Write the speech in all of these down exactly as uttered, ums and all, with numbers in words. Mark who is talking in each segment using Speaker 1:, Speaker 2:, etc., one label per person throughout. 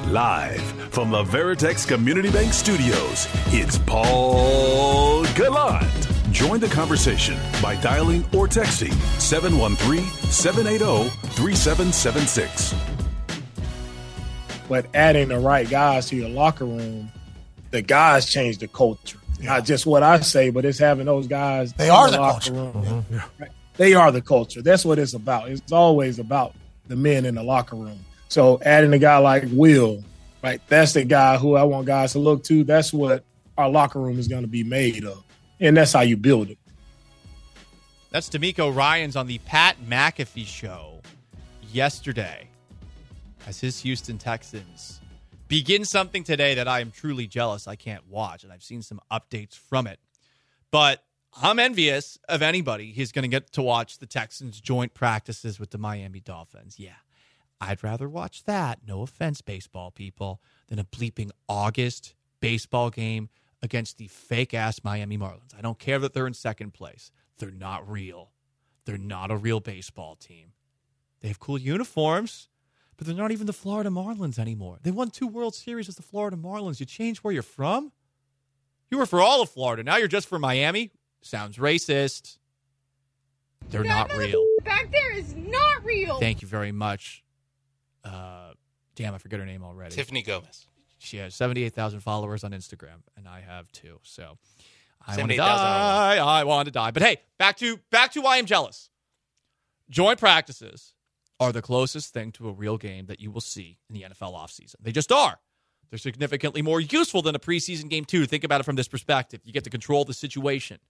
Speaker 1: Live from the Veritex Community Bank Studios, it's Paul Gallant. Join the conversation by dialing or texting seven one three, seven eight zero, three seven seven six.
Speaker 2: But adding the right guys to your locker room, the guys change the culture. Yeah. Not just what I say, but it's having those guys.
Speaker 3: They are the,
Speaker 2: the
Speaker 3: culture.
Speaker 2: Mm-hmm. Yeah. They are the culture. That's what it's about. It's always about the men in the locker room. So adding a guy like Will, right, that's the guy who I want guys to look to. That's what our locker room is going to be made of. And that's how you build it.
Speaker 4: That's D'Amico Ryans on the Pat McAfee show yesterday as his Houston Texans begin something today that I am truly jealous I can't watch, and I've seen some updates from it. But I'm envious of anybody who's going to get to watch the Texans joint practices with the Miami Dolphins. Yeah. I'd rather watch that, no offense, baseball people, than a bleeping August baseball game against the fake-ass Miami Marlins. I don't care that they're in second place. They're not real. They're not a real baseball team. They have cool uniforms, but they're not even the Florida Marlins anymore. They won two World Series as the Florida Marlins. You change where you're from? You were for all of Florida. Now you're just for Miami? Sounds racist. They're
Speaker 5: that
Speaker 4: not real.
Speaker 5: Back there is not real.
Speaker 4: Thank you very much. Uh, damn, I forget her name already.
Speaker 6: Tiffany Gomez.
Speaker 4: She has seventy-eight thousand followers on Instagram, and I have two. So I want to
Speaker 6: seventy-eight thousand.
Speaker 4: die. I want to die. But hey, back to back to why I'm jealous. Joint practices are the closest thing to a real game that you will see in the N F L offseason. They just are. They're significantly more useful than a preseason game, too. Think about it from this perspective. You get to control the situation.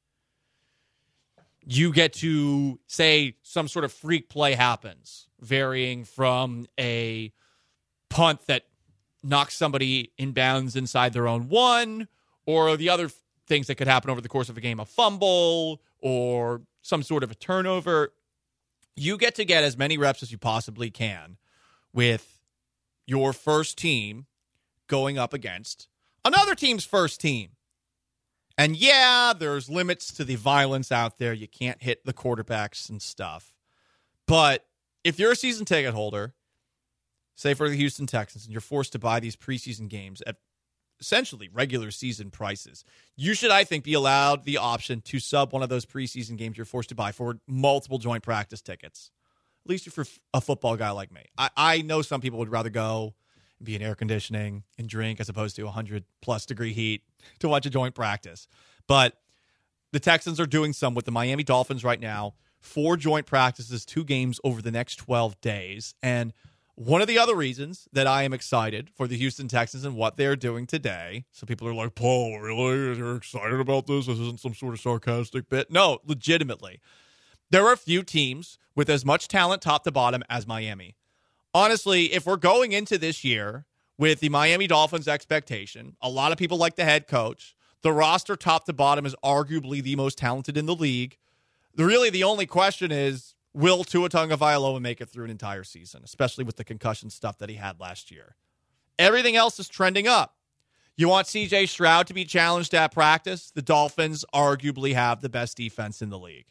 Speaker 4: You get to say some sort of freak play happens, varying from a punt that knocks somebody inbounds inside their own one, or the other things that could happen over the course of a game, a fumble or some sort of a turnover. You get to get as many reps as you possibly can with your first team going up against another team's first team. And yeah, there's limits to the violence out there. You can't hit the quarterbacks and stuff. But if you're a season ticket holder, say for the Houston Texans, and you're forced to buy these preseason games at essentially regular season prices, you should, I think, be allowed the option to sub one of those preseason games you're forced to buy for multiple joint practice tickets. At least you're for a football guy like me. I, I know some people would rather go and be in air conditioning and drink as opposed to one hundred plus degree heat to watch a joint practice. But the Texans are doing some with the Miami Dolphins right now. Four joint practices, two games over the next twelve days. And one of the other reasons that I am excited for the Houston Texans and what they're doing today, so people are like, Paul, really? You're excited about this? This isn't some sort of sarcastic bit. No, legitimately. There are a few teams with as much talent top to bottom as Miami. Honestly, if we're going into this year with the Miami Dolphins expectation, a lot of people like the head coach. The roster top to bottom is arguably the most talented in the league. Really, the only question is, will Tua Tagovailoa make it through an entire season, especially with the concussion stuff that he had last year? Everything else is trending up. You want C J Stroud to be challenged at practice? The Dolphins arguably have the best defense in the league.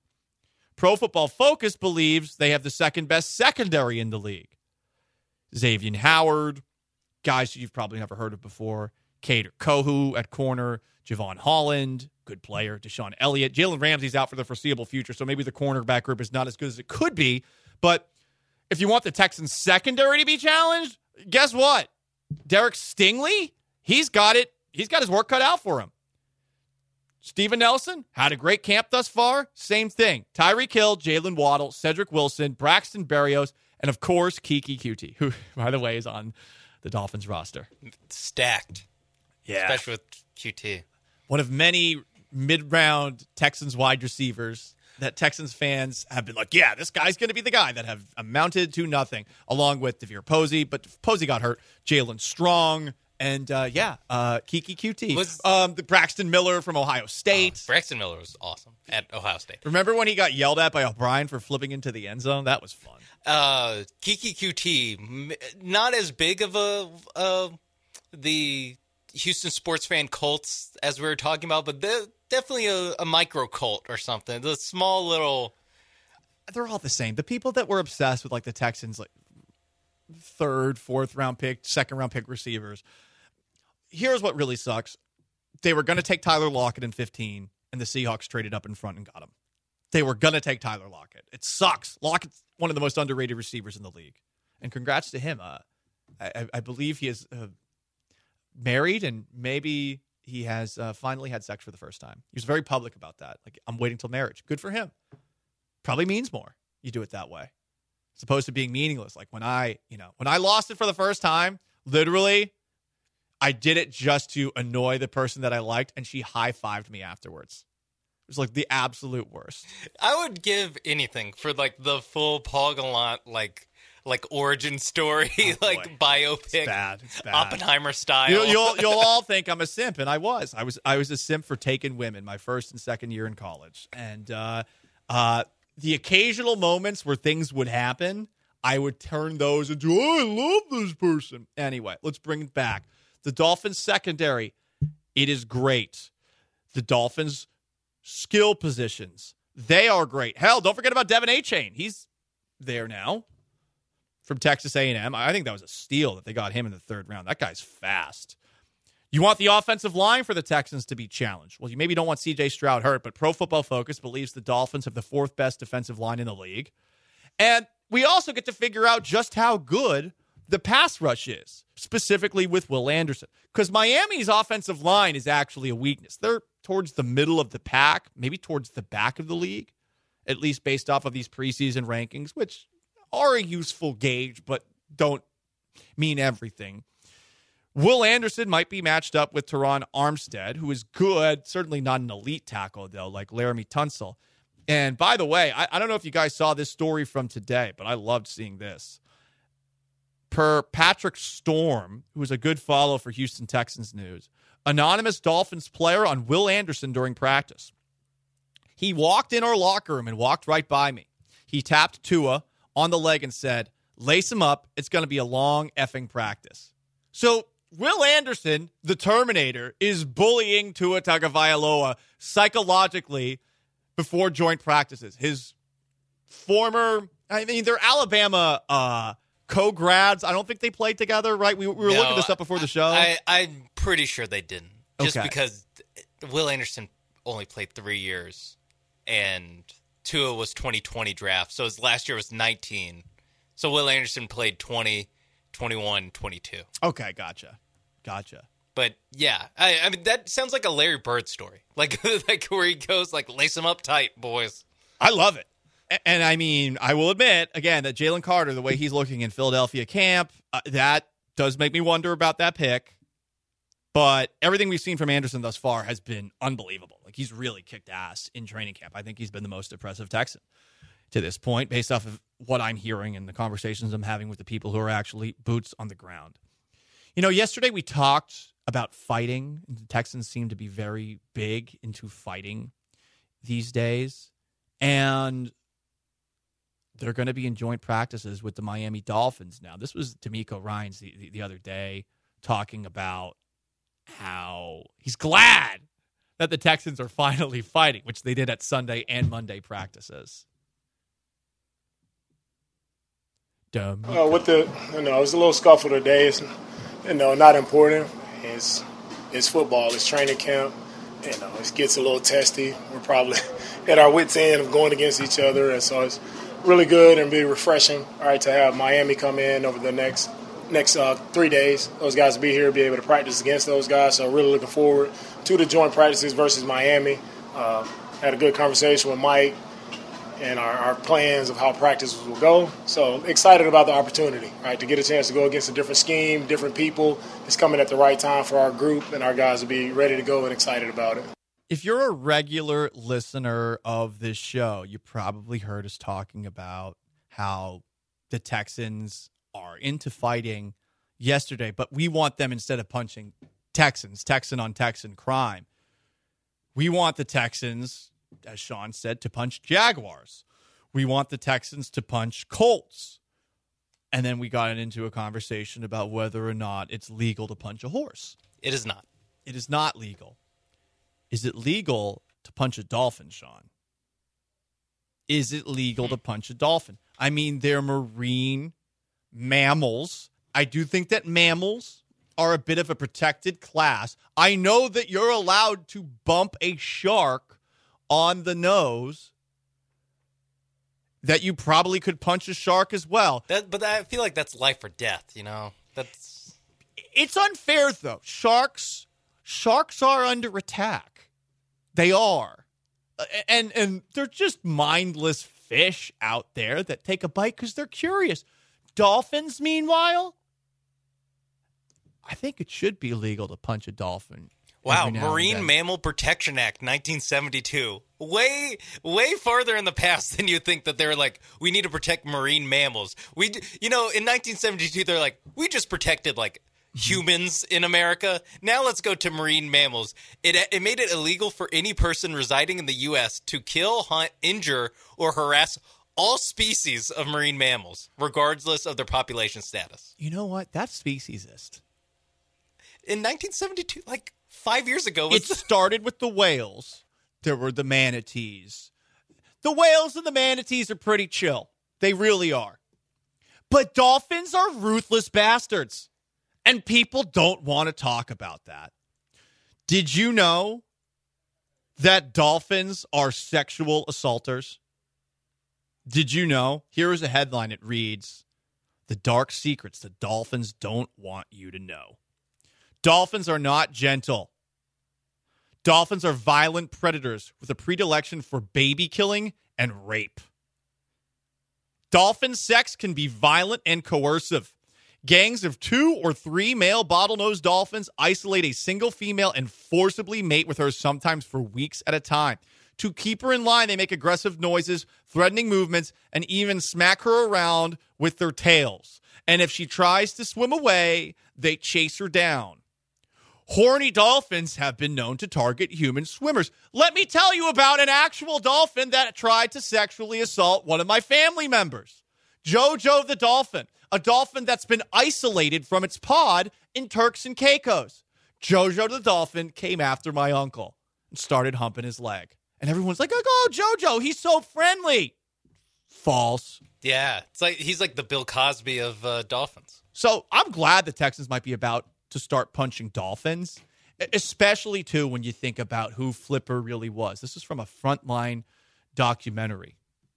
Speaker 4: Pro Football Focus believes they have the second best secondary in the league. Xavier Howard, guys you've probably never heard of before, Kader Kohou at corner, Javon Holland, good player, Deshaun Elliott. Jalen Ramsey's out for the foreseeable future, so maybe the cornerback group is not as good as it could be. But if you want the Texans' secondary to be challenged, guess what? Derek Stingley, he's got it. He's got his work cut out for him. Steven Nelson had a great camp thus far. Same thing. Tyreek Hill, Jalen Waddle, Cedric Wilson, Braxton Berrios, and of course, Kiki Kuti, who, by the way, is on the Dolphins roster.
Speaker 6: Stacked.
Speaker 4: Yeah.
Speaker 6: Especially with Q T.
Speaker 4: One of many mid-round Texans wide receivers that Texans fans have been like, yeah, this guy's going to be the guy, that have amounted to nothing, along with DeVere Posey. But Posey got hurt. Jalen Strong. And, uh, yeah, uh, Kiki Q T. Was, um, the Braxton Miller from Ohio State.
Speaker 6: Oh, Braxton Miller was awesome at Ohio State.
Speaker 4: Remember when he got yelled at by O'Brien for flipping into the end zone? That was fun.
Speaker 6: Uh, Kiki Q T, not as big of a uh, the Houston sports fan cults as we were talking about, but they're definitely a, a micro cult or something. The small little...
Speaker 4: They're all the same. The people that were obsessed with, like, the Texans, like, third, fourth round pick, second round pick receivers. Here's what really sucks. They were going to take Tyler Lockett in fifteen, and the Seahawks traded up in front and got him. They were going to take Tyler Lockett. It sucks. Lockett's one of the most underrated receivers in the league. And congrats to him. Uh, I, I believe he is uh, married, and maybe he has uh, finally had sex for the first time. He was very public about that. Like, I'm waiting till marriage. Good for him. Probably means more. You do it that way. As opposed to being meaningless. Like when I, you know, when I lost it for the first time, literally, I did it just to annoy the person that I liked, and she high-fived me afterwards. It was like the absolute worst.
Speaker 6: I would give anything for like the full Paul Gallant like like origin story, oh, like biopic,
Speaker 4: it's bad. It's bad.
Speaker 6: Oppenheimer style.
Speaker 4: You'll, you'll you'll all think I'm a simp, and I was. I was I was a simp for taking women my first and second year in college, and uh, uh, the occasional moments where things would happen, I would turn those into oh, I love this person. Anyway, let's bring it back. The Dolphins secondary, it is great. The Dolphins skill positions, they are great. Hell, don't forget about Devin Achane. He's there now from Texas A and M. I think that was a steal that they got him in the third round. That guy's fast. You want the offensive line for the Texans to be challenged. Well, you maybe don't want C J Stroud hurt, but Pro Football Focus believes the Dolphins have the fourth best defensive line in the league. And we also get to figure out just how good the pass rush is, specifically with Will Anderson. Because Miami's offensive line is actually a weakness. They're towards the middle of the pack, maybe towards the back of the league, at least based off of these preseason rankings, which are a useful gauge, but don't mean everything. Will Anderson might be matched up with Teron Armstead, who is good, certainly not an elite tackle, though, like Laramie Tunsil. And by the way, I, I don't know if you guys saw this story from today, but I loved seeing this. Per Patrick Storm, who is a good follow for Houston Texans News, anonymous Dolphins player on Will Anderson during practice. He walked in our locker room and walked right by me. He tapped Tua on the leg and said, lace him up. It's going to be a long effing practice. So Will Anderson, the Terminator, is bullying Tua Tagovailoa psychologically before joint practices. His former, I mean, they're Alabama uh, co-grads. I don't think they played together, right? We, we were
Speaker 6: no,
Speaker 4: looking this up before the show.
Speaker 6: I, I'm pretty sure they didn't. Just
Speaker 4: okay.
Speaker 6: because Will Anderson only played three years, and Tua was twenty twenty draft, so his last year was nineteen. So Will Anderson played twenty, twenty-one, twenty-two.
Speaker 4: Okay, gotcha. Gotcha.
Speaker 6: But yeah, I, I mean, that sounds like a Larry Bird story. Like, like where he goes, like, lace him up tight, boys.
Speaker 4: I love it. And I mean, I will admit, again, that Jalen Carter, the way he's looking in Philadelphia camp, uh, that does make me wonder about that pick. But everything we've seen from Anderson thus far has been unbelievable. Like, he's really kicked ass in training camp. I think he's been the most impressive Texan to this point, based off of what I'm hearing and the conversations I'm having with the people who are actually boots on the ground. You know, yesterday we talked about fighting. The Texans seem to be very big into fighting these days. And they're going to be in joint practices with the Miami Dolphins now. This was D'Amico Ryans the, the, the other day talking about how he's glad that the Texans are finally fighting, which they did at Sunday and Monday practices. Dumb.
Speaker 2: Uh, with the, you know, it was a little scuffle today. It's, you know, not important. It's it's football. It's training camp. You know, it gets a little testy. We're probably at our wits' end of going against each other, and so it's really good and be refreshing. All right, to have Miami come in over the next next uh, three days. Those guys will be here, be able to practice against those guys. So really looking forward to the joint practices versus Miami. Uh, had a good conversation with Mike and our, our plans of how practices will go. So excited about the opportunity, right, to get a chance to go against a different scheme, different people. It's coming at the right time for our group, and our guys will be ready to go and excited about it.
Speaker 4: If you're a regular listener of this show, you probably heard us talking about how the Texans are into fighting yesterday, but we want them, instead of punching Texans, Texan on Texan crime, we want the Texans, as Sean said, to punch Jaguars. We want the Texans to punch Colts. And then we got into a conversation about whether or not it's legal to punch a horse.
Speaker 6: It is not.
Speaker 4: It is not legal. Is it legal to punch a dolphin, Sean? Is it legal to punch a dolphin? I mean, they're marine mammals. I do think that mammals are a bit of a protected class. I know that you're allowed to bump a shark on the nose, that you probably could punch a shark as well.
Speaker 6: That, but I feel like that's life or death, you know? That's
Speaker 4: It's unfair, though. Sharks, sharks are under attack. They are. And, and they're just mindless fish out there that take a bite because they're curious. Dolphins, meanwhile, I think it should be illegal to punch a dolphin.
Speaker 6: Wow, Marine Mammal Protection Act, nineteen seventy-two. Way, way farther in the past than you think that they're like, we need to protect marine mammals. We, you know, in nineteen seventy-two, they're like, we just protected like humans in America. Now let's go to marine mammals. It it made it illegal for any person residing in the U S to kill, hunt, injure, or harass all species of marine mammals, regardless of their population status.
Speaker 4: You know what? That's speciesist.
Speaker 6: In nineteen seventy-two, like five years ago.
Speaker 4: Was it started with the whales. There were the manatees. The whales and the manatees are pretty chill. They really are. But dolphins are ruthless bastards. And people don't want to talk about that. Did you know that dolphins are sexual assaulters? Did you know? Here is a headline. It reads, "The dark secrets the dolphins don't want you to know." Dolphins are not gentle. Dolphins are violent predators with a predilection for baby killing and rape. Dolphin sex can be violent and coercive. Gangs of two or three male bottlenose dolphins isolate a single female and forcibly mate with her, sometimes for weeks at a time. To keep her in line, they make aggressive noises, threatening movements, and even smack her around with their tails. And if she tries to swim away, they chase her down. Horny dolphins have been known to target human swimmers. Let me tell you about an actual dolphin that tried to sexually assault one of my family members. Jojo the dolphin, a dolphin that's been isolated from its pod in Turks and Caicos. Jojo the dolphin came after my uncle and started humping his leg. And everyone's like, oh, Jojo, he's so friendly. False.
Speaker 6: Yeah, it's like he's like the Bill Cosby of uh, dolphins.
Speaker 4: So I'm glad the Texans might be about to start punching dolphins, especially, too, when you think about who Flipper really was. This is from a Frontline documentary.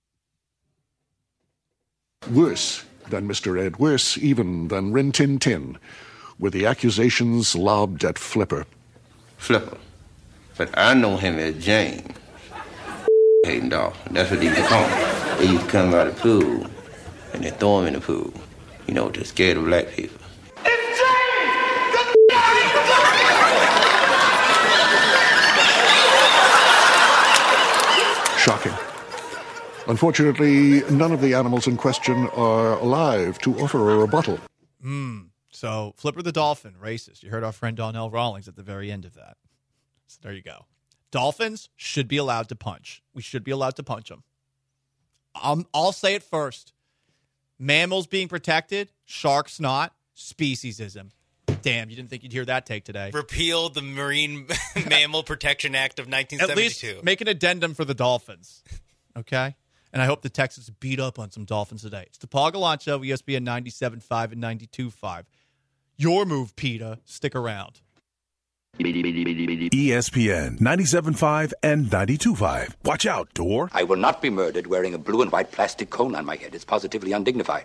Speaker 3: Worse than Mister Ed, worse even than Rin Tin Tin, were the accusations lobbed at Flipper.
Speaker 7: Flipper. But I know him as James. Hating dolphin. That's what he used to call him. They used to come out of the pool, and they throw him in the pool. You know, to scare the black people.
Speaker 3: Shocking. Unfortunately, none of the animals in question are alive to offer a rebuttal.
Speaker 4: Hmm. So, Flipper the dolphin, racist. You heard our friend Donnell Rawlings at the very end of that. So there you go. Dolphins should be allowed to punch. We should be allowed to punch them. Um, I'll say it first. Mammals being protected, sharks not, speciesism. Damn, you didn't think you'd hear that take today.
Speaker 6: Repeal the Marine Mammal Protection Act of nineteen seventy-two.
Speaker 4: At least make an addendum for the Dolphins. Okay? And I hope the Texans beat up on some Dolphins today. It's the Paul Gallant Show, E S P N ninety-seven point five and ninety-two point five. Your move, PETA. Stick around.
Speaker 1: E S P N ninety-seven point five and ninety-two point five. Watch out, Door.
Speaker 8: I will not be murdered wearing a blue and white plastic cone on my head. It's positively undignified.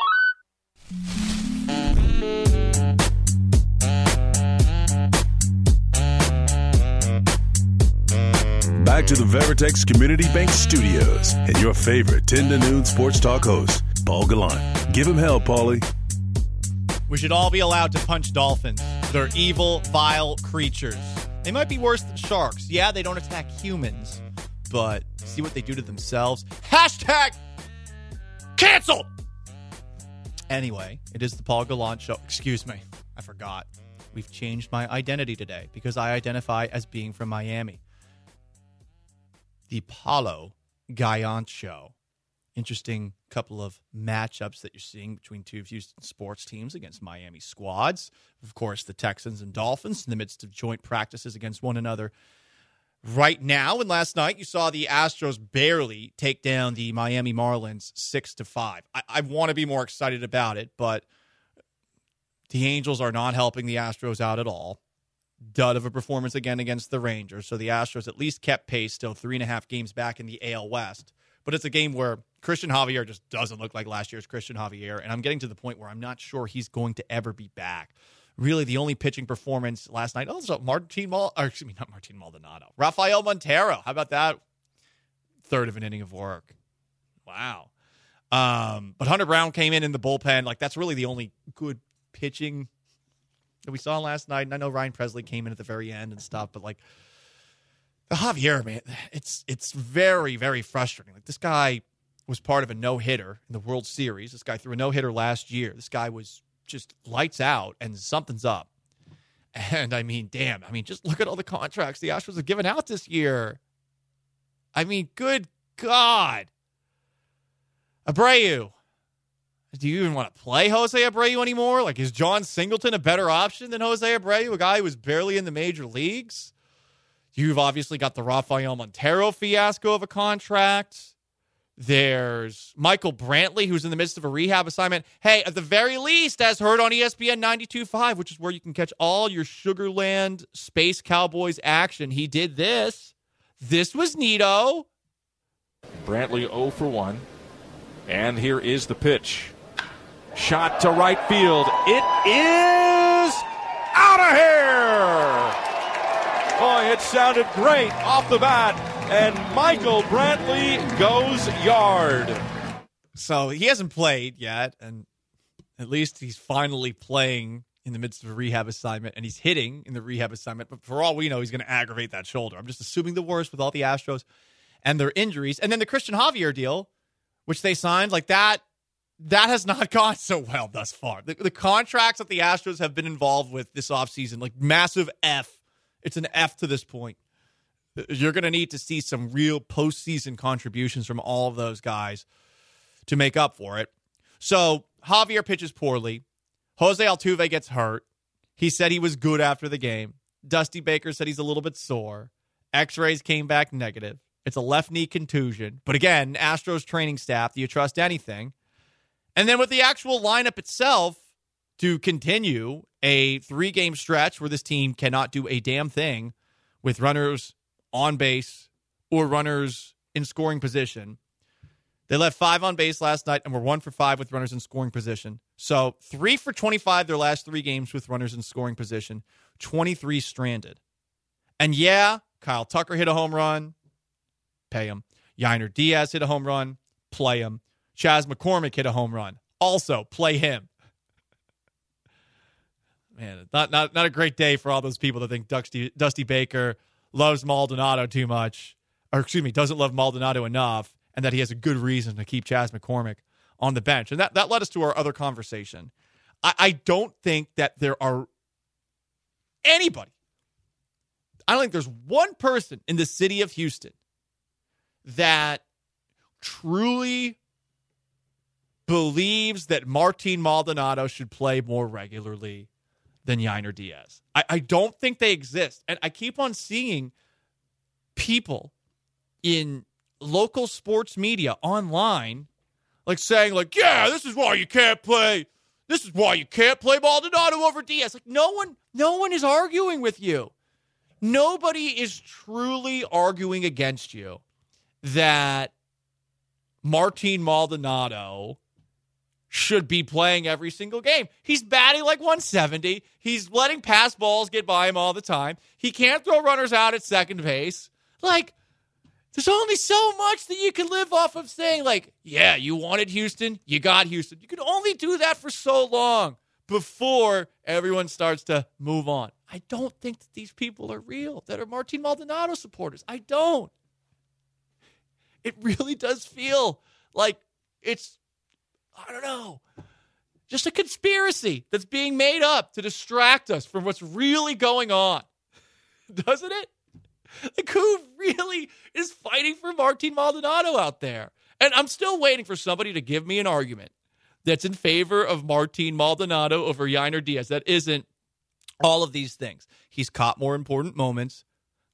Speaker 1: Back to the Veritex Community Bank Studios and your favorite ten to noon sports talk host, Paul Gallant. Give him hell, Paulie.
Speaker 4: We should all be allowed to punch dolphins. They're evil, vile creatures. They might be worse than sharks. Yeah, they don't attack humans, but see what they do to themselves. Hashtag canceled! Anyway, it is the Paul Gallant Show. Excuse me, I forgot. We've changed my identity today because I identify as being from Miami. The Paulo Gallant Show. Interesting couple of matchups that you're seeing between two of Houston sports teams against Miami squads. Of course, the Texans and Dolphins in the midst of joint practices against one another right now. And last night, you saw the Astros barely take down the Miami Marlins six to five. I, I want to be more excited about it, but the Angels are not helping the Astros out at all. Dud of a performance again against the Rangers. So the Astros at least kept pace, still three and a half games back in the A L West. But it's a game where Christian Javier just doesn't look like last year's Christian Javier. And I'm getting to the point where I'm not sure he's going to ever be back. Really, the only pitching performance last night, also Martin Mal, or excuse me, not Martin Maldonado, Rafael Montero. How about that? Third of an inning of work. Wow. Um, but Hunter Brown came in in the bullpen. Like, that's really the only good pitching that we saw last night. And I know Ryan Presley came in at the very end and stuff, but like the Javier, man, it's it's very, very frustrating. Like, this guy was part of a no-hitter in the World Series. This guy threw a no-hitter last year. This guy was just lights out, and something's up. And I mean, damn, I mean, just look at all the contracts the Astros have given out this year. I mean, good God. Abreu. Do you even want to play Jose Abreu anymore? Like, is John Singleton a better option than Jose Abreu, a guy who was barely in the major leagues? You've obviously got the Rafael Montero fiasco of a contract. There's Michael Brantley, who's in the midst of a rehab assignment. Hey, at the very least, as heard on E S P N ninety-two point five, which is where you can catch all your Sugarland Space Cowboys action, he did this. This was neato.
Speaker 9: Brantley oh for one. And here is the pitch. Shot to right field. It is out of here! Boy, it sounded great off the bat. And Michael Brantley goes yard.
Speaker 4: So he hasn't played yet, and at least he's finally playing in the midst of a rehab assignment, and he's hitting in the rehab assignment. But for all we know, he's going to aggravate that shoulder. I'm just assuming the worst with all the Astros and their injuries. And then the Christian Javier deal, which they signed, like that, that has not gone so well thus far. The, the contracts that the Astros have been involved with this offseason, like massive F. It's an F to this point. You're going to need to see some real postseason contributions from all of those guys to make up for it. So Javier pitches poorly. Jose Altuve gets hurt. He said he was good after the game. Dusty Baker said he's a little bit sore. X-rays came back negative. It's a left knee contusion. But again, Astros training staff, do you trust anything? And then with the actual lineup itself, to continue a three-game stretch where this team cannot do a damn thing with runners on base or runners in scoring position. They left five on base last night and were one for five with runners in scoring position. So three for twenty-five their last three games with runners in scoring position, twenty-three stranded. And yeah, Kyle Tucker hit a home run. Pay him. Yainer Diaz hit a home run. Play him. Chas McCormick hit a home run. Also, play him. Man, not not not a great day for all those people that think Dusty, Dusty Baker loves Maldonado too much, or excuse me, doesn't love Maldonado enough, and that he has a good reason to keep Chas McCormick on the bench. And that, that led us to our other conversation. I, I don't think that there are anybody, I don't think there's one person in the city of Houston that truly believes that Martin Maldonado should play more regularly than Yainer Diaz. I, I don't think they exist. And I keep on seeing people in local sports media online like saying, like, yeah, this is why you can't play. This is why you can't play Maldonado over Diaz. Like, no one, no one is arguing with you. Nobody is truly arguing against you that Martin Maldonado should be playing every single game. He's batting like one seventy. He's letting pass balls get by him all the time. He can't throw runners out at second base. Like, there's only so much that you can live off of saying, like, yeah, you wanted Houston, you got Houston. You can only do that for so long before everyone starts to move on. I don't think that these people are real, that are Martin Maldonado supporters. I don't. It really does feel like it's, I don't know, just a conspiracy that's being made up to distract us from what's really going on. Doesn't it? Like, who really is fighting for Martin Maldonado out there? And I'm still waiting for somebody to give me an argument that's in favor of Martin Maldonado over Yainer Diaz. That isn't all of these things. He's caught more important moments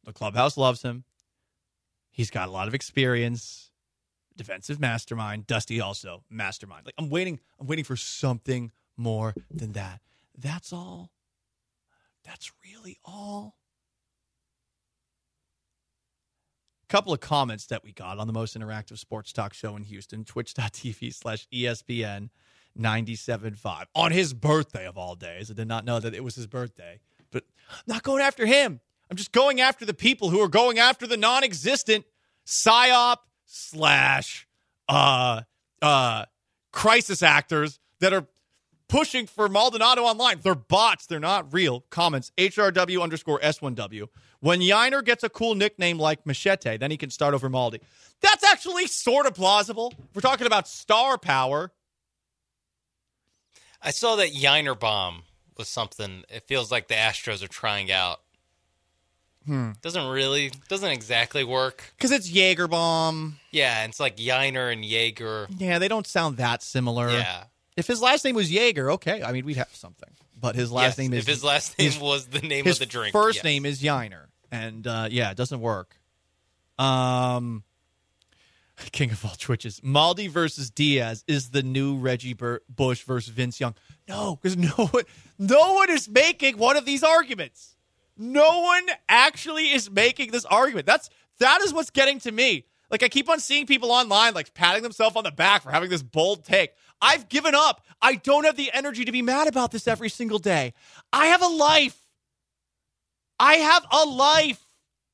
Speaker 4: The clubhouse loves him. He's got a lot of experience. Defensive mastermind. Dusty also mastermind. Like I'm waiting, I'm waiting for something more than that. That's all. That's really all. Couple of comments that we got on the most interactive sports talk show in Houston, twitch.tv slash ESPN ninety-seven point five. On his birthday of all days. I did not know that it was his birthday. But I'm not going after him. I'm just going after the people who are going after the non-existent psyop slash uh, uh, crisis actors that are pushing for Maldonado online. They're bots. They're not real. Comments, H R W underscore S one W. When Yiner gets a cool nickname like Machete, then he can start over Maldi. That's actually sort of plausible. We're talking about star power.
Speaker 6: I saw that Yiner bomb was something it feels like the Astros are trying out.
Speaker 4: Hmm.
Speaker 6: Doesn't really, doesn't exactly work.
Speaker 4: Because it's Jaeger bomb.
Speaker 6: Yeah, it's like Yiner and Jaeger.
Speaker 4: Yeah, they don't sound that similar.
Speaker 6: Yeah.
Speaker 4: If his last name was Jaeger, okay. I mean, we'd have something. But his last
Speaker 6: yes,
Speaker 4: name is...
Speaker 6: If his last name
Speaker 4: his,
Speaker 6: was the name
Speaker 4: his
Speaker 6: of the drink.
Speaker 4: first
Speaker 6: yes.
Speaker 4: name is Yiner. And, uh, yeah, it doesn't work. Um, King of all Twitches. Maldi versus Diaz is the new Reggie Bur- Bush versus Vince Young. No, because no one, no one is making one of these arguments. No one actually is making this argument. That's that is what's getting to me. Like, I keep on seeing people online, like, patting themselves on the back for having this bold take. I've given up. I don't have the energy to be mad about this every single day. I have a life. I have a life.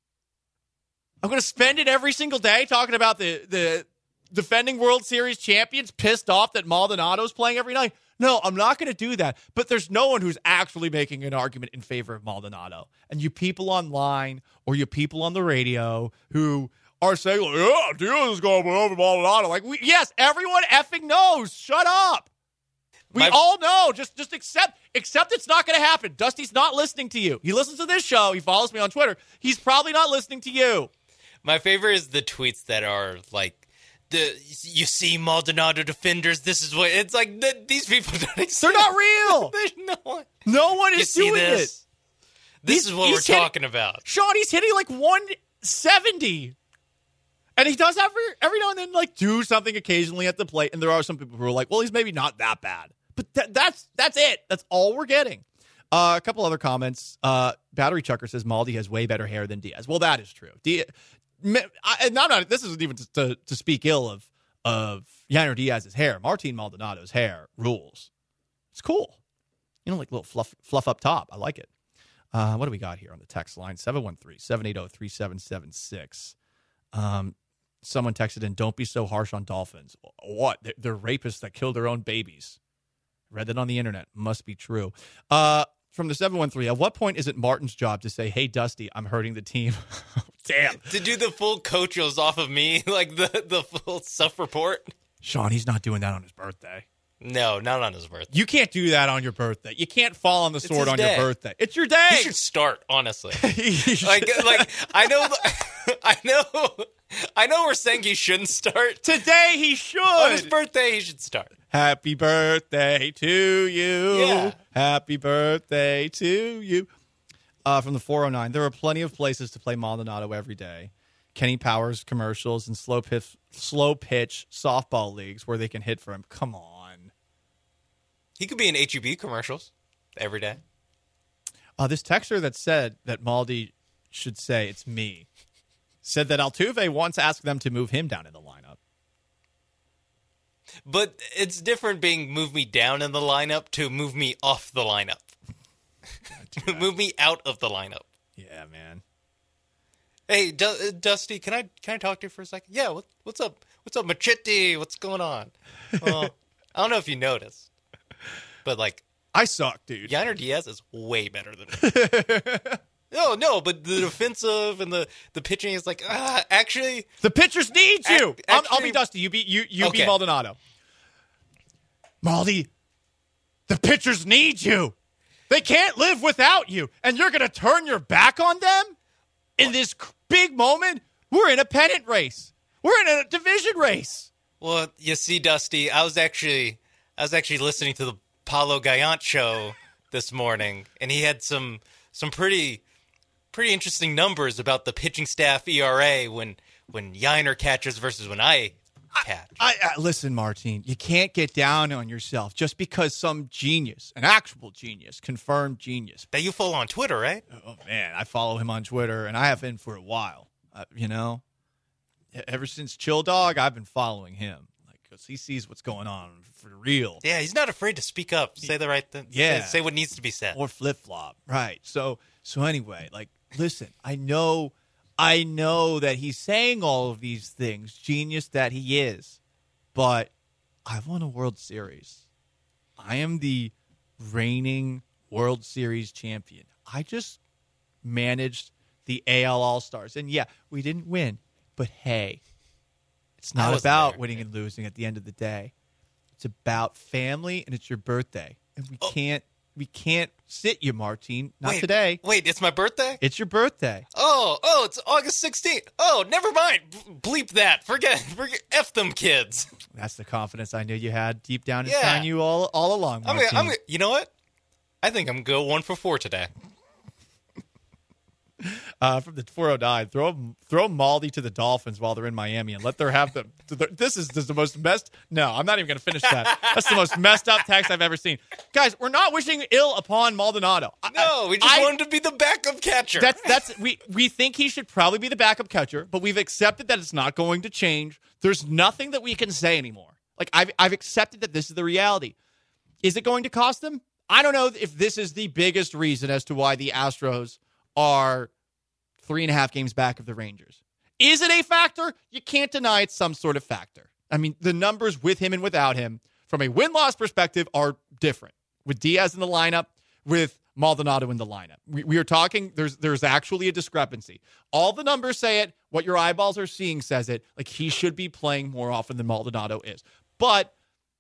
Speaker 4: I'm going to spend it every single day talking about the, the defending World Series champions pissed off that Maldonado's playing every night. No, I'm not going to do that. But there's no one who's actually making an argument in favor of Maldonado. And you people online or you people on the radio who are saying, like, yeah, Diaz is going over Maldonado. Like, we, yes, everyone effing knows. Shut up. We My, all know. Just just accept accept it's not going to happen. Dusty's not listening to you. He listens to this show. He follows me on Twitter. He's probably not listening to you.
Speaker 6: My favorite is the tweets that are like, the you see Maldonado defenders, this is what, it's like, the, these people don't exist.
Speaker 4: They're not real.
Speaker 6: There's no one.
Speaker 4: No one is
Speaker 6: you
Speaker 4: doing
Speaker 6: see this?
Speaker 4: it.
Speaker 6: This
Speaker 4: he's,
Speaker 6: is what we're
Speaker 4: hitting,
Speaker 6: talking about.
Speaker 4: Sean, he's hitting like one seventy. And he does every every now and then like do something occasionally at the plate. And there are some people who are like, well, he's maybe not that bad. But th- that's that's it. That's all we're getting. Uh, a couple other comments. Uh, Battery Chucker says Maldi has way better hair than Diaz. Well, that is true. Diaz, I, not, not, this isn't even to, to, to speak ill of of Yiner Diaz's hair. Martin Maldonado's hair rules. It's cool. You know, like a little fluff fluff up top. I like it. Uh, what do we got here on the text line? seven one three, seven eight zero, three seven seven six. Um, someone texted in, don't be so harsh on Dolphins. What? They're, they're rapists that kill their own babies. Read that on the internet. Must be true. Uh, from the seven one three, at what point is it Martin's job to say, hey, Dusty, I'm hurting the team? Damn.
Speaker 6: To do the full coachos off of me, like the, the full self-report?
Speaker 4: Sean, he's not doing that on his birthday.
Speaker 6: No, not on his birthday.
Speaker 4: You can't do that on your birthday. You can't fall on the
Speaker 6: It's
Speaker 4: sword
Speaker 6: his
Speaker 4: on
Speaker 6: day.
Speaker 4: your birthday. It's your day.
Speaker 6: He should start, honestly.
Speaker 4: should.
Speaker 6: like, like I know, I know, I know. We're saying he shouldn't start
Speaker 4: Today. He should.
Speaker 6: On his birthday, he should start.
Speaker 4: Happy birthday to you.
Speaker 6: Yeah.
Speaker 4: Happy birthday to you. Uh, from the four oh nine, there are plenty of places to play Maldonado every day. Kenny Powers commercials and slow pitch, slow pitch softball leagues where they can hit for him. Come on.
Speaker 6: He could be in H E B commercials every day.
Speaker 4: Uh, this texter that said that Maldi should say it's me said that Altuve once asked them to move him down in the lineup.
Speaker 6: But it's different being move me down in the lineup to move me off the lineup. Move me out of the lineup.
Speaker 4: Yeah, man.
Speaker 6: Hey, D- Dusty, can I can I talk to you for a second? Yeah, what, what's up? What's up, Machete? What's going on? Well, I don't know if you noticed, but like,
Speaker 4: I suck, dude.
Speaker 6: Yiner Diaz is way better than me. No, no, but the defensive and the, the pitching is like, ah, actually,
Speaker 4: the pitchers need you.
Speaker 6: Ac-
Speaker 4: I'll,
Speaker 6: actually,
Speaker 4: I'll be Dusty. You be you you
Speaker 6: okay.
Speaker 4: be Maldonado. Maldi, the pitchers need you. They can't live without you, and you're going to turn your back on them in this big moment? We're in a pennant race. We're in a division race.
Speaker 6: Well, you see, Dusty, I was actually I was actually listening to the Paulo Gallant show this morning, and he had some some pretty pretty interesting numbers about the pitching staff E R A when when Yiner catches versus when I catch.
Speaker 4: I, I, listen, Martin, you can't get down on yourself just because some genius, an actual genius, confirmed genius.
Speaker 6: That you follow on Twitter, right?
Speaker 4: Oh, man, I follow him on Twitter, and I have been for a while. Uh, you know, ever since Chill Dog, I've been following him. Like, because he sees what's going on for real.
Speaker 6: Yeah, he's not afraid to speak up, say the right thing,
Speaker 4: yeah.
Speaker 6: say, say what needs to be said.
Speaker 4: Or flip-flop, right. So, so anyway, like, listen, I know... I know that he's saying all of these things, genius that he is, but I've won a World Series. I am the reigning World Series champion. I just managed the A L All-Stars. And yeah, we didn't win, but hey, it's not about there. winning and losing at the end of the day. It's about family, and it's your birthday. And we oh. can't We can't sit you, Martine. Not
Speaker 6: wait,
Speaker 4: today.
Speaker 6: Wait, it's my birthday?
Speaker 4: It's your birthday.
Speaker 6: Oh, oh, it's August sixteenth. Oh, never mind. Bleep that. Forget, forget F them kids.
Speaker 4: That's the confidence I knew you had deep down inside yeah. you all all along, Martine.
Speaker 6: I'm gonna, I'm gonna, you know what? I think I'm going to go one for four today.
Speaker 4: Uh, from the four oh nine, throw throw Maldi to the Dolphins while they're in Miami and let them have them. This is just the most messed. No, I'm not even going to finish that. That's the most messed up text I've ever seen. Guys, we're not wishing ill upon Maldonado.
Speaker 6: No, we just I, want him to be the backup catcher.
Speaker 4: That's that's we we think he should probably be the backup catcher, but we've accepted that it's not going to change. There's nothing that we can say anymore. Like I've I've accepted that this is the reality. Is it going to cost them? I don't know if this is the biggest reason as to why the Astros are three and a half games back of the Rangers. Is it a factor? You can't deny it's some sort of factor. I mean, the numbers with him and without him, from a win-loss perspective, are different. With Diaz in the lineup, with Maldonado in the lineup. We, we are talking, there's there's actually a discrepancy. All the numbers say it. What your eyeballs are seeing says it. Like, he should be playing more often than Maldonado is. But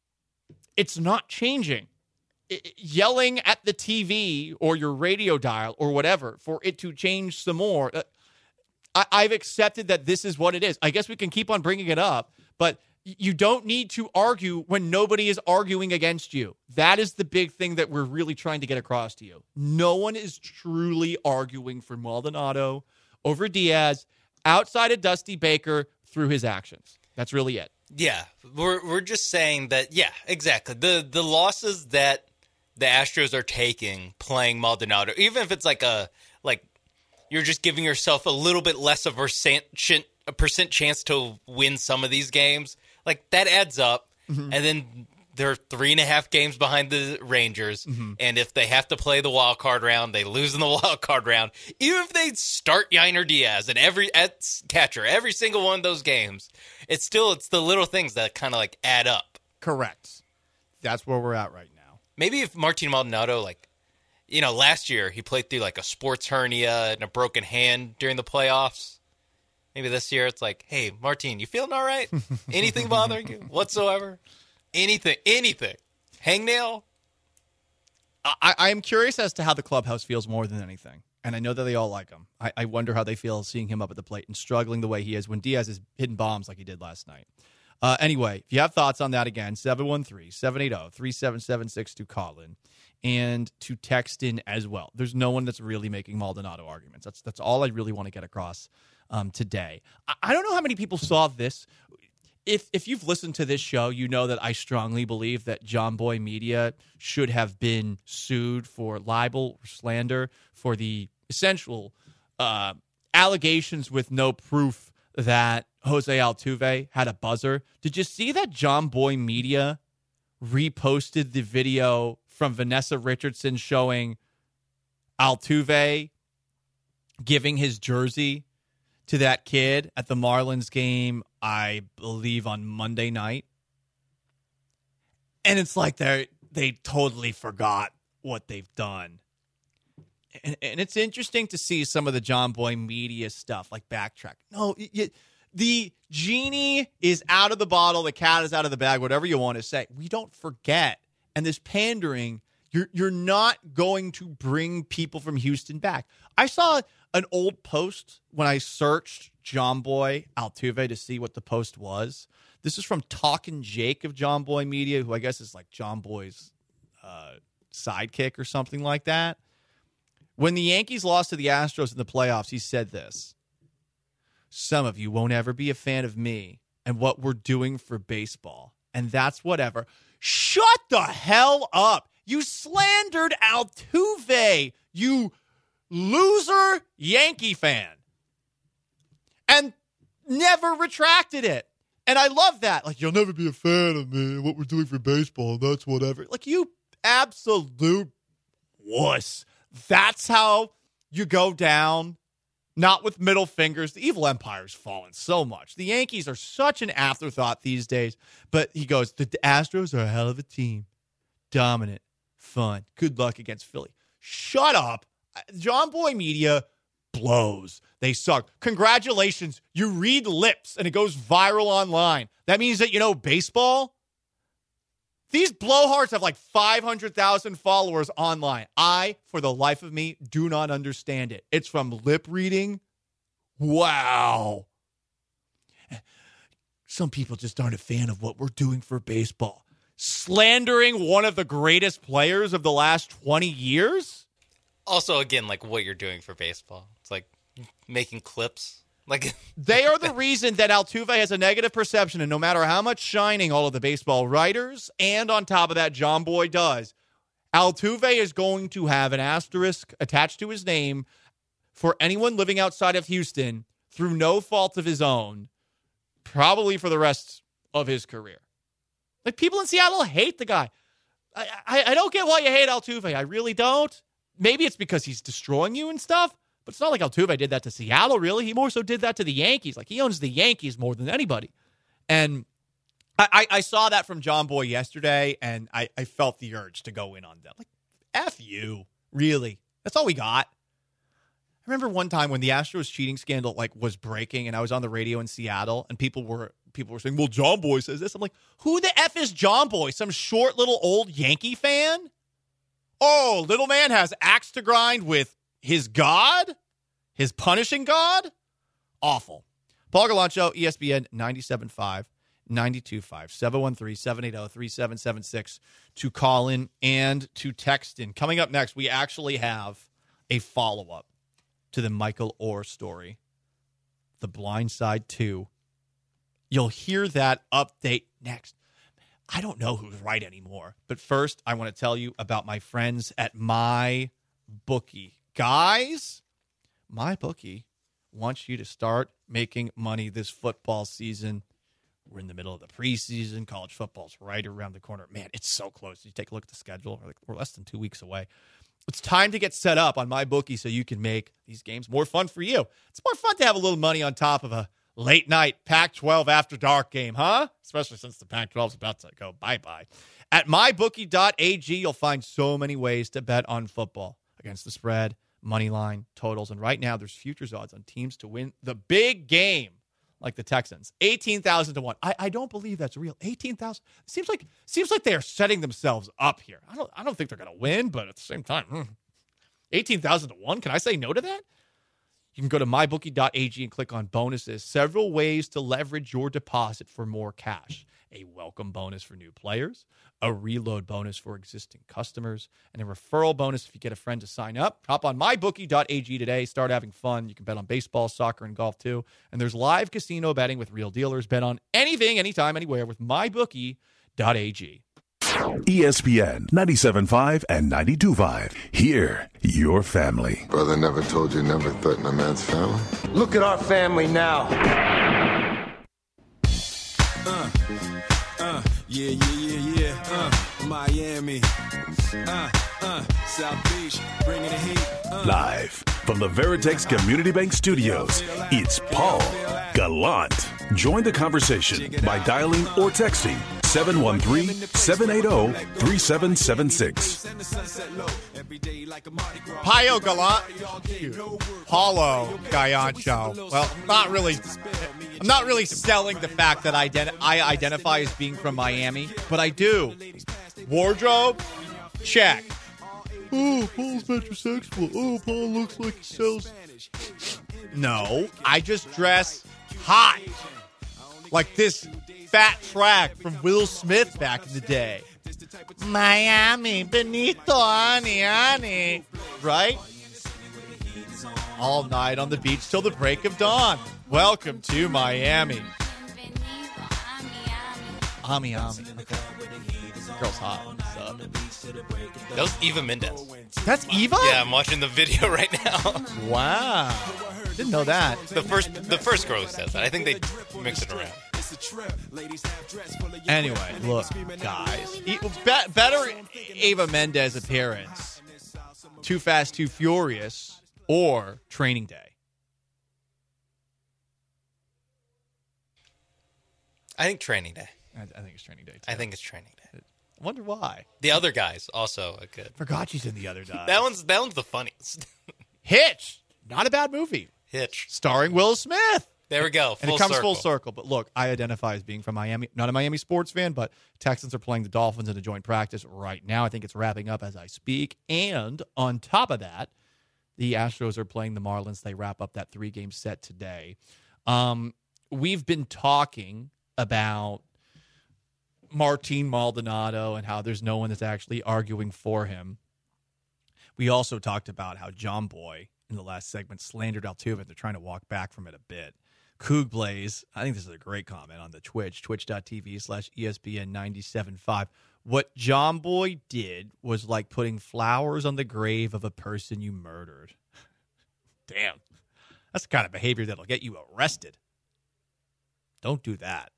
Speaker 4: it's not changing. Yelling at the T V or your radio dial or whatever for it to change some more. I, I've accepted that this is what it is. I guess we can keep on bringing it up, but you don't need to argue when nobody is arguing against you. That is the big thing that we're really trying to get across to you. No one is truly arguing for Maldonado over Diaz outside of Dusty Baker through his actions. That's really it.
Speaker 6: Yeah, we're we're just saying that, yeah, exactly. The the losses that the Astros are taking playing Maldonado, even if it's like a like you're just giving yourself a little bit less of a percent, a percent chance to win some of these games, like that adds up. Mm-hmm. And then they're three and a half games behind the Rangers. Mm-hmm. And if they have to play the wild card round, they lose in the wild card round. Even if they start Yiner Diaz and every at catcher, every single one of those games, it's still it's the little things that kind of like add up.
Speaker 4: Correct. That's where we're at right now.
Speaker 6: Maybe if Martin Maldonado, like, you know, last year he played through like a sports hernia and a broken hand during the playoffs. Maybe this year it's like, hey, Martin, you feeling all right? Anything bothering you whatsoever? Anything, anything. Hangnail?
Speaker 4: I, I am curious as to how the clubhouse feels more than anything. And I know that they all like him. I, I wonder how they feel seeing him up at the plate and struggling the way he is when Diaz is hitting bombs like he did last night. Uh, anyway, if you have thoughts on that, again, seven one three, seven eight zero, three seven seven six to call in and to text in as well. There's no one that's really making Maldonado arguments. That's that's all I really want to get across um, today. I, I don't know how many people saw this. If if you've listened to this show, you know that I strongly believe that John Boy Media should have been sued for libel or slander for the essential uh, allegations with no proof that Jose Altuve had a buzzer. Did you see that John Boy Media reposted the video from Vanessa Richardson showing Altuve giving his jersey to that kid at the Marlins game, I believe on Monday night? And it's like they they totally forgot what they've done. And, and it's interesting to see some of the John Boy Media stuff, like backtrack. No, you, the genie is out of the bottle. The cat is out of the bag, whatever you want to say. We don't forget. And this pandering, you're you're not going to bring people from Houston back. I saw an old post when I searched John Boy Altuve to see what the post was. This is from Talkin' Jake of John Boy Media, who I guess is like John Boy's uh, sidekick or something like that, When the Yankees lost to the Astros in the playoffs, he said this: "Some of you won't ever be a fan of me and what we're doing for baseball, and that's whatever." Shut the hell up. You slandered Altuve, you loser Yankee fan, and never retracted it. And I love that. Like, you'll never be a fan of me and what we're doing for baseball, that's whatever. Like, you absolute wuss. That's how you go down. Not with middle fingers. The evil empire's fallen so much. The Yankees are such an afterthought these days. But he goes, the Astros are a hell of a team. Dominant. Fun. Good luck against Philly. Shut up. John Boy Media blows. They suck. Congratulations. You read lips and it goes viral online. That means that you know baseball? These blowhards have like five hundred thousand followers online. I, for the life of me, do not understand it. It's from lip reading. Wow. Some people just aren't a fan of what we're doing for baseball. Slandering one of the greatest players of the last twenty years?
Speaker 6: Also, again, like what you're doing for baseball. It's like making clips. Like
Speaker 4: they are the reason that Altuve has a negative perception, and no matter how much shining all of the baseball writers and on top of that John Boy does, Altuve is going to have an asterisk attached to his name for anyone living outside of Houston through no fault of his own, probably for the rest of his career. Like, people in Seattle hate the guy. I, I, I don't get why you hate Altuve. I really don't. Maybe it's because he's destroying you and stuff. But it's not like Altuve did that to Seattle, really. He more so did that to the Yankees. Like, he owns the Yankees more than anybody. And I, I, I saw that from John Boy yesterday, and I, I felt the urge to go in on them. Like, F you. Really. That's all we got. I remember one time when the Astros cheating scandal, like, was breaking, and I was on the radio in Seattle, and people were people were saying, well, John Boy says this. I'm like, who the F is John Boy? Some short little old Yankee fan? Oh, little man has axe to grind with his God? His punishing God? Awful. Paul Gallant Show, E S P N ninety-seven point five, ninety-two point five, seven one three, seven eight zero, three seven seven six to call in and to text in. Coming up next, we actually have a follow-up to the Michael Orr story, The Blind Side two. You'll hear that update next. I don't know who's right anymore. But first, I want to tell you about my friends at MyBookie. Guys, MyBookie wants you to start making money this football season. We're in the middle of the preseason. College football's right around the corner. Man, it's so close. You take a look at the schedule. We're, like, we're less than two weeks away. It's time to get set up on MyBookie so you can make these games more fun for you. It's more fun to have a little money on top of a late-night Pac twelve after dark game, huh? Especially since the Pac twelve is about to go bye-bye. At my bookie dot a g, you'll find so many ways to bet on football. Against the spread, money line, totals, and right now there's futures odds on teams to win the big game, like the Texans. eighteen thousand to one. I, I don't believe that's real. eighteen thousand. Seems like seems like they are setting themselves up here. I don't I don't think they're going to win, but at the same time, hmm. eighteen thousand to one? Can I say no to that? You can go to my bookie dot a g and click on bonuses. Several ways to leverage your deposit for more cash. A welcome bonus for new players, a reload bonus for existing customers, and a referral bonus if you get a friend to sign up. Hop on my bookie dot a g today. Start having fun. You can bet on baseball, soccer, and golf too. And there's live casino betting with real dealers. Bet on anything, anytime, anywhere with my bookie dot a g.
Speaker 1: E S P N ninety-seven point five and ninety-two point five. Here, your family.
Speaker 10: Brother never told you never threaten a man's family?
Speaker 11: Look at our family now.
Speaker 12: Uh, uh, yeah, yeah, yeah, yeah. Uh, Miami. Uh, uh, South Beach, bringing the heat. Uh.
Speaker 1: Live from the Veritex Community Bank Studios, it's Paul Gallant. Join the conversation by dialing or texting seven one three, seven eight zero, three seven seven six.
Speaker 4: Pio Gallant, Paulo Gallant. Well, not really. I'm not really selling the fact that I, ident- I identify as being from Miami, but I do. Wardrobe, check. Oh, Paul's metrosexual. Oh, Paul looks like he sells. No, I just dress hot. Like this fat track from Will Smith back in the day. Miami, Benito, Ani, Ani. Right? all night on the beach till the break of dawn. Welcome to Miami. Ami Ami. Okay. Girl's hot. So.
Speaker 6: That was Eva Mendes.
Speaker 4: That's Eva?
Speaker 6: Yeah, I'm watching the video right now.
Speaker 4: Wow. Didn't know that.
Speaker 6: The first the first girl who says that. I think they mix it around.
Speaker 4: Anyway, look, guys. E- be- better Eva Mendes appearance. Too Fast, Too Furious, or Training Day?
Speaker 6: I think Training Day.
Speaker 4: I, I think it's Training Day, too.
Speaker 6: I think it's Training Day.
Speaker 4: I wonder why.
Speaker 6: The other guy's also a good.
Speaker 4: Forgot she's in The Other Guy.
Speaker 6: That one's that one's the funniest.
Speaker 4: Hitch. Not a bad movie.
Speaker 6: Hitch.
Speaker 4: Starring Will Smith.
Speaker 6: There we go. Full
Speaker 4: and it comes
Speaker 6: circle.
Speaker 4: full circle. But look, I identify as being from Miami. Not a Miami sports fan, but Texans are playing the Dolphins in a joint practice right now. I think it's wrapping up as I speak. And on top of that, the Astros are playing the Marlins. They wrap up that three-game set today. Um, we've been talking about Martin Maldonado and how there's no one that's actually arguing for him. We also talked about how John Boy in the last segment slandered Altuve. They're trying to walk back from it a bit. Coog Blaze, I think this is a great comment on the Twitch, twitch.tv slash ESPN ninety-seven point five. What John Boy did was like putting flowers on the grave of a person you murdered. Damn. That's the kind of behavior that'll get you arrested. Don't do that.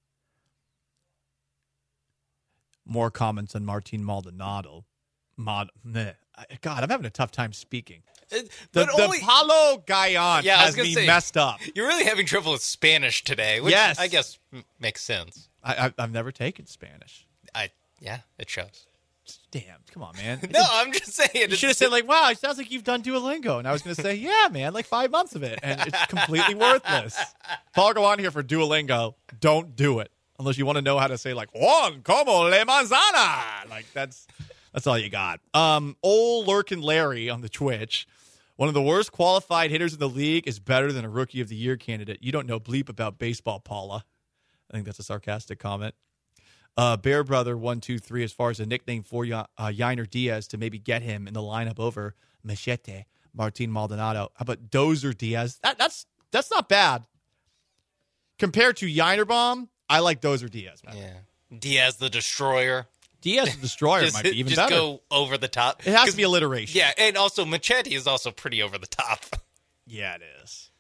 Speaker 4: More comments on Martin Maldonado. Mod, meh. God, I'm having a tough time speaking. The,
Speaker 6: But
Speaker 4: the
Speaker 6: only-
Speaker 4: Paulo Gallant
Speaker 6: Yeah, I was
Speaker 4: has
Speaker 6: gonna
Speaker 4: me
Speaker 6: say,
Speaker 4: messed up.
Speaker 6: You're really having trouble with Spanish today, which
Speaker 4: Yes.
Speaker 6: I guess m- makes sense.
Speaker 4: I, I, I've never taken Spanish.
Speaker 6: I yeah, it shows.
Speaker 4: Damn, come on, man.
Speaker 6: No, I'm just saying.
Speaker 4: You should have said, like, wow, it sounds like you've done Duolingo. And I was going to say, yeah, man, like five months of it. And it's completely worthless. Paul, go on here for Duolingo. Don't do it. Unless you want to know how to say, like, Juan, como le manzana. Like, that's that's all you got. Um, old Lurkin Larry on the Twitch. One of the worst qualified hitters in the league is better than a Rookie of the Year candidate. You don't know bleep about baseball, Paula. I think that's a sarcastic comment. Uh, Bear Brother one two three, as far as a nickname for uh, Yainer Diaz to maybe get him in the lineup over Machete, Martin Maldonado. How about Dozer Diaz? That, that's that's not bad. Compared to Yinerbaum, I like Dozer Diaz, man.
Speaker 6: Yeah. Diaz the Destroyer.
Speaker 4: Diaz the Destroyer
Speaker 6: just,
Speaker 4: might be even
Speaker 6: just
Speaker 4: better.
Speaker 6: go over the top.
Speaker 4: It has to be alliteration.
Speaker 6: Yeah, and also Machete is also pretty over the top.
Speaker 4: Yeah, it is.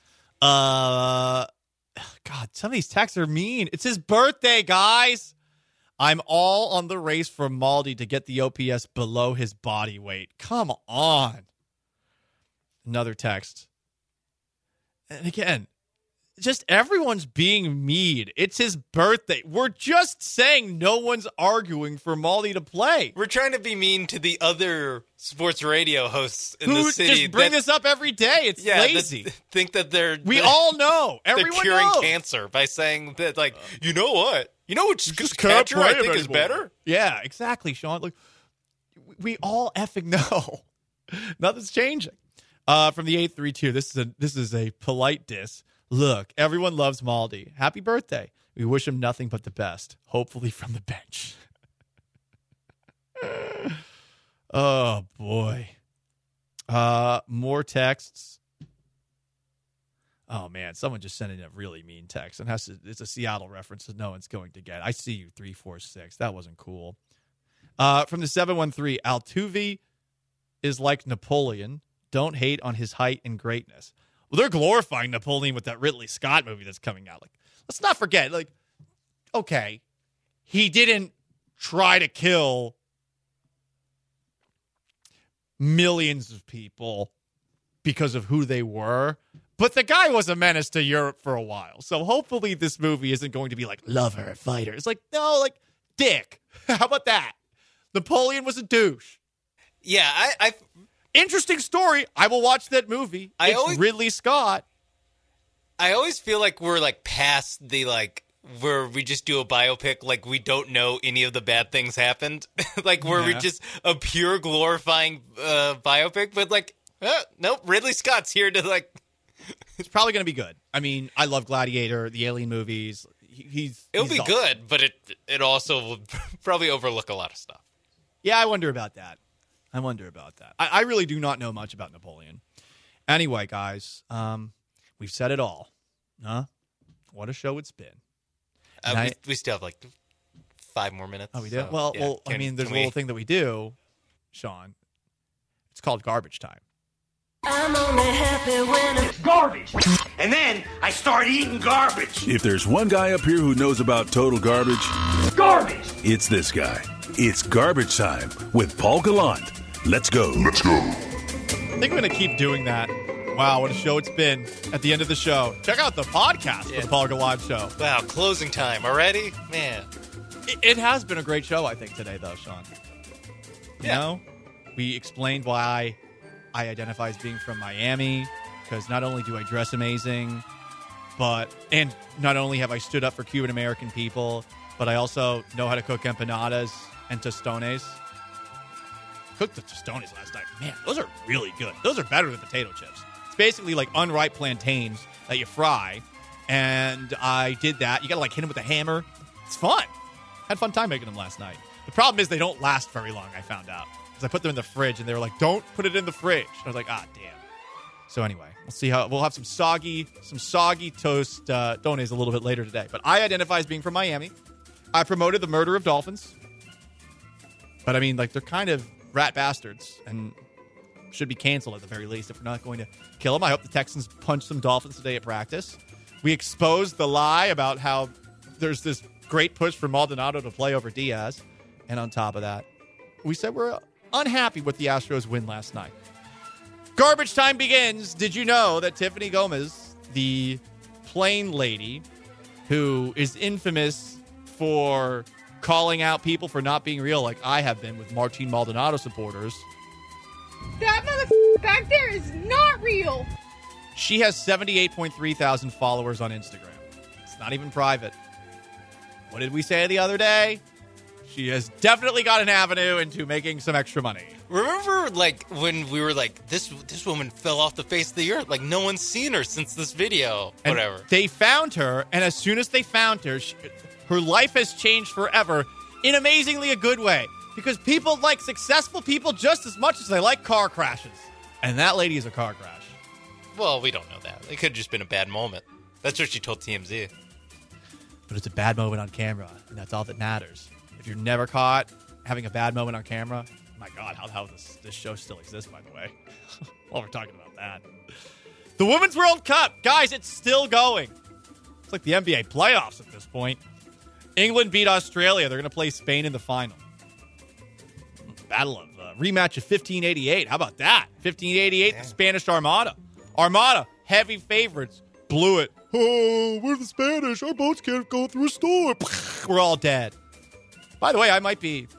Speaker 4: Uh, God, some of these texts are mean. It's his birthday, guys. I'm all on the race for Maldi to get the O P S below his body weight. Come on. Another text. And again, just everyone's being mean. It's his birthday. We're just saying no one's arguing for Maldi to play.
Speaker 6: We're trying to be mean to the other sports radio hosts in
Speaker 4: Who
Speaker 6: the city.
Speaker 4: just bring
Speaker 6: that,
Speaker 4: this up every day. It's
Speaker 6: yeah,
Speaker 4: lazy.
Speaker 6: that think that they're
Speaker 4: We
Speaker 6: they're,
Speaker 4: all know.
Speaker 6: they're
Speaker 4: Everyone
Speaker 6: curing
Speaker 4: knows.
Speaker 6: cancer by saying that, like, you know what? You know which
Speaker 4: Just can't
Speaker 6: catcher I
Speaker 4: play
Speaker 6: think
Speaker 4: him
Speaker 6: is
Speaker 4: anymore.
Speaker 6: better?
Speaker 4: Yeah, exactly, Sean. Look, we all effing know. Nothing's changing. Uh, from the eight three two, this is a this is a polite diss. Look, everyone loves Maldi. Happy birthday. We wish him nothing but the best. Hopefully from the bench. Oh boy. Uh, more texts. Oh man, someone just sent in a really mean text, and has to, it's a Seattle reference that no one's going to get. I see you, three four six. That wasn't cool. Uh, from the seven one three, Altuve is like Napoleon. Don't hate on his height and greatness. Well, they're glorifying Napoleon with that Ridley Scott movie that's coming out. Like, let's not forget. Like, okay, he didn't try to kill millions of people because of who they were. But the guy was a menace to Europe for a while. So hopefully this movie isn't going to be like lover, fighter. It's like, no, like dick. How about that? Napoleon was a douche.
Speaker 6: Yeah, I... I
Speaker 4: Interesting story. I will watch that movie.
Speaker 6: I
Speaker 4: It's
Speaker 6: always-
Speaker 4: Ridley Scott.
Speaker 6: I always feel like we're, like, past the, like, where we just do a biopic, like we don't know any of the bad things happened. Like, where we
Speaker 4: Yeah.
Speaker 6: just a pure glorifying uh, biopic. But, like, uh, nope, Ridley Scott's here to, like...
Speaker 4: It's probably going to be good. I mean, I love Gladiator, the Alien movies. He, he's
Speaker 6: It'll
Speaker 4: he's
Speaker 6: be
Speaker 4: awesome.
Speaker 6: good, but it it also will probably overlook a lot of stuff.
Speaker 4: Yeah, I wonder about that. I wonder about that. I, I really do not know much about Napoleon. Anyway, guys, um, we've said it all. Huh? What a show it's been.
Speaker 6: Uh,
Speaker 4: I,
Speaker 6: we, we still have like five more minutes.
Speaker 4: Oh, we do?
Speaker 6: So,
Speaker 4: well,
Speaker 6: yeah.
Speaker 4: well,
Speaker 6: Can,
Speaker 4: I mean, there's a
Speaker 6: we...
Speaker 4: little thing that we do, Sean. It's called garbage time.
Speaker 13: I'm only happy when it's garbage. And then I start eating garbage.
Speaker 1: If there's one guy up here who knows about total garbage,
Speaker 13: Garbage.
Speaker 1: it's this guy. It's Garbage Time with Paul Gallant. Let's go. Let's go.
Speaker 4: I think we're going to keep doing that. Wow, what a show it's been at the end of the show. Check out the podcast
Speaker 6: Yeah.
Speaker 4: for the Paul Gallant Show.
Speaker 6: Wow, closing time already? Man.
Speaker 4: It, it has been a great show, I think, today, though, Sean. You
Speaker 6: Yeah.
Speaker 4: know, we explained why I identify as being from Miami, because not only do I dress amazing, but, and not only have I stood up for Cuban American people, but I also know how to cook empanadas and tostones. Cooked the tostones last night. Man, those are really good. Those are better than potato chips. It's basically like unripe plantains that you fry, and I did that. You gotta like hit them with a hammer. It's fun. Had a fun time making them last night. The problem is they don't last very long, I found out. Because I put them in the fridge, and they were like, don't put it in the fridge. I was like, ah, damn. So anyway, we'll see how, we'll have some soggy, some soggy toast uh, dones a little bit later today. But I identify as being from Miami. I promoted the murder of dolphins. But I mean, like, they're kind of rat bastards and should be canceled at the very least if we're not going to kill them. I hope the Texans punch some dolphins today at practice. We exposed the lie about how there's this great push for Maldonado to play over Diaz. And on top of that, we said we're unhappy with the Astros win last night. Garbage time begins. Did you know that Tiffany Gomez, the plane lady who is infamous for calling out people for not being real, like I have been with Martin Maldonado supporters,
Speaker 5: That motherfucker back there is not real.
Speaker 4: she has seventy-eight point three thousand followers on Instagram. It's not even private. What did we say the other day? She has definitely got an avenue into making some extra money.
Speaker 6: Remember, like, when we were like, this this woman fell off the face of the earth? Like, no one's seen her since this video.
Speaker 4: And
Speaker 6: Whatever.
Speaker 4: they found her, and as soon as they found her, she, her life has changed forever in amazingly a good way. Because people like successful people just as much as they like car crashes. And that lady is a car crash.
Speaker 6: Well, we don't know that. It could have just been a bad moment. That's what she told T M Z.
Speaker 4: But it's a bad moment on camera, and that's all that matters. If you're never caught having a bad moment on camera, my God, how, how this, this show still exists, by the way. While we're talking about that. The Women's World Cup. Guys, it's still going. It's like the N B A playoffs at this point. England beat Australia. They're going to play Spain in the final. Battle of uh, rematch of fifteen eighty-eight. How about that? fifteen eighty-eight, yeah. The Spanish Armada. Armada, heavy favorites, blew it. Oh, we're the Spanish. Our boats can't go through a storm. We're all dead. By the way, I might be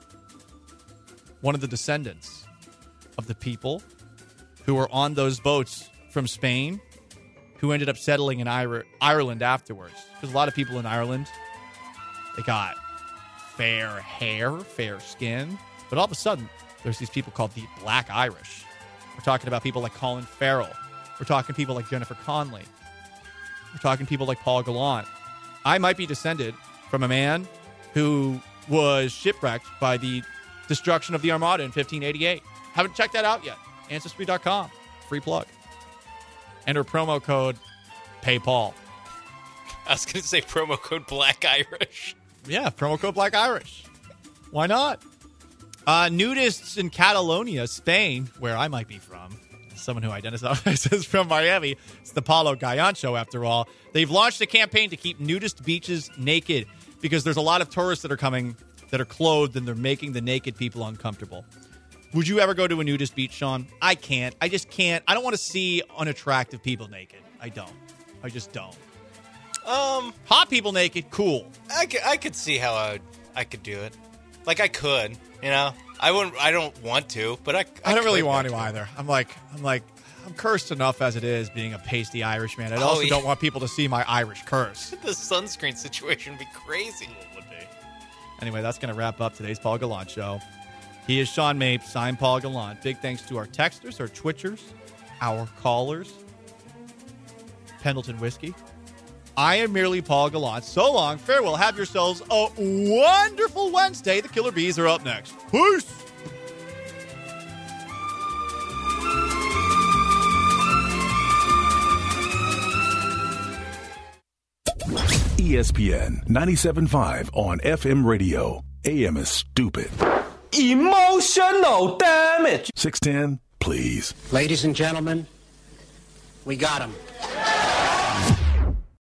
Speaker 4: one of the descendants of the people who were on those boats from Spain who ended up settling in Ir- Ireland afterwards. Because a lot of people in Ireland, they got fair hair, fair skin. But all of a sudden, there's these people called the Black Irish. We're talking about people like Colin Farrell. We're talking people like Jennifer Connelly. We're talking people like Paul Gallant. I might be descended from a man who was shipwrecked by the destruction of the Armada in fifteen eighty-eight. Haven't checked that out yet. Ancestry dot com. Free plug. Enter promo code PayPal.
Speaker 6: I was going to say promo code Black Irish.
Speaker 4: Yeah, promo code Black Irish. Why not? Uh, nudists in Catalonia, Spain, where I might be from, someone who identifies as from Miami. It's the Paulo Gallant Show, after all. They've launched a campaign to keep nudist beaches naked because there's a lot of tourists that are coming that are clothed and they're making the naked people uncomfortable. Would you ever go to a nudist beach, Sean? I can't. I just can't. I don't want to see unattractive people naked. I don't. I just don't.
Speaker 6: Um,
Speaker 4: Hot people naked, cool.
Speaker 6: I could, I could see how I, would, I could do it. Like, I could, you know? I wouldn't. I don't want to, but I. I,
Speaker 4: I don't really
Speaker 6: could
Speaker 4: want to either. I'm like, I'm like, I'm cursed enough as it is, being a pasty Irishman. I
Speaker 6: Oh,
Speaker 4: also
Speaker 6: yeah.
Speaker 4: don't want people to see my Irish curse.
Speaker 6: The sunscreen situation would be crazy.
Speaker 4: It would be. Anyway, that's going to wrap up today's Paul Gallant Show. He is Sean Mapes. I'm Paul Gallant. Big thanks to our texters, our twitchers, our callers. Pendleton Whiskey. I am merely Paul Gallant. So long, farewell. Have yourselves a wonderful Wednesday. The Killer Bees are up next. Peace.
Speaker 1: E S P N ninety-seven point five on F M radio. A M is stupid.
Speaker 11: Emotional damage.
Speaker 1: six ten, please.
Speaker 14: Ladies and gentlemen, we got him.